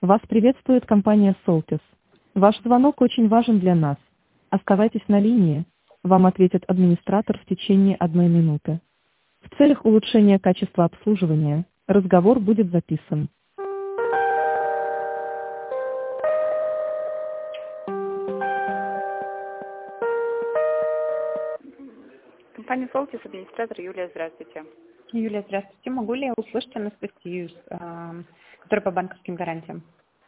Вас приветствует компания Soltis. Ваш звонок очень важен для нас. Оставайтесь на линии. Вам ответит администратор в течение 1 минуты. В целях улучшения качества обслуживания разговор будет записан. Компания Soltis, администратор Юлия, здравствуйте. Юлия, здравствуйте. Могу ли я услышать Анастасию, которая по банковским гарантиям?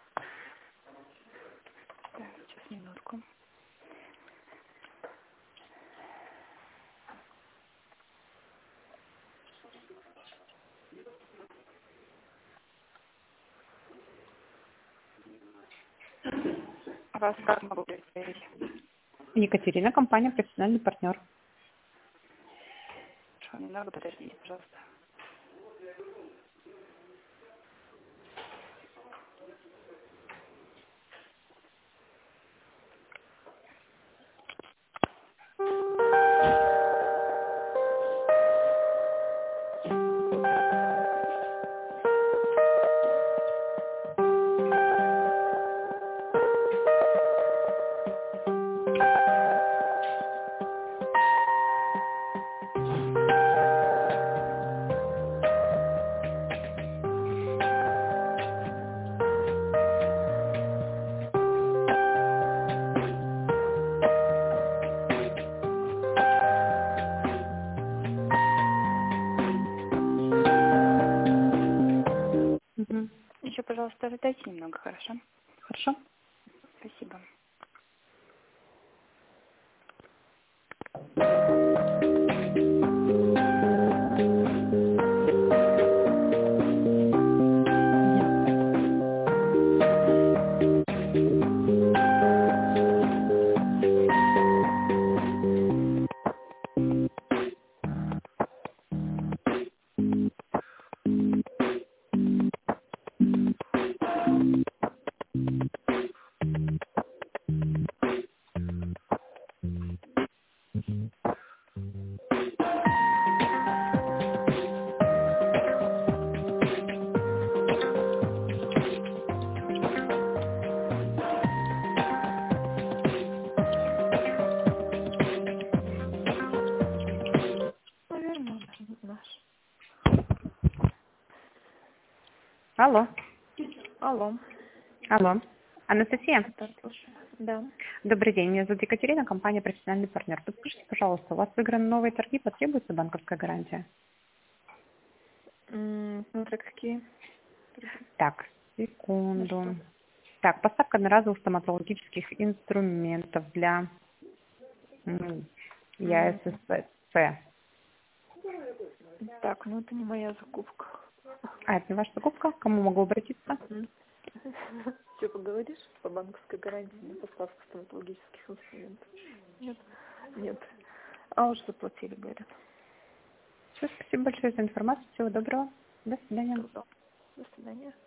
Так, сейчас, минутку. А вас как могу представить? Екатерина, компания «Профессиональный партнер». Хорошо, немного подождите, пожалуйста. Угу. Еще, пожалуйста, ожидайте немного, хорошо? Хорошо. Спасибо. Наверное, наш. Алло. Алло. Алло. Анастасия, Так, слушаю. Да. добрый день. Меня зовут Екатерина, компания «Профессиональный партнер». Подскажите, пожалуйста, у вас выиграны новые торги, потребуется банковская гарантия? Смотря какие. Так, секунду. Так, поставка одноразовых стоматологических инструментов для ЯССП. Так, ну это не моя закупка. А, это не ваша закупка? К кому могу обратиться? Что, поговоришь по банковской гарантии на поставку стоматологических инструментов? Нет. Нет. А уже заплатили, говорят. Все, спасибо большое за информацию. Всего доброго. До свидания. До свидания.